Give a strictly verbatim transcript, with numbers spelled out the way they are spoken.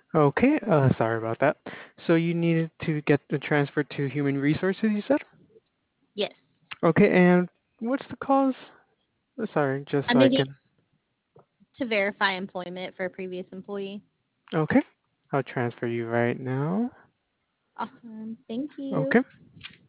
Okay, uh, sorry about that. So you needed to get the transfer to human resources, you said? Yes. Okay, and what's the cause? Uh, Sorry, just I'm so I needing can. to verify employment for a previous employee. Okay, I'll transfer you right now. Awesome. Thank you. Okay.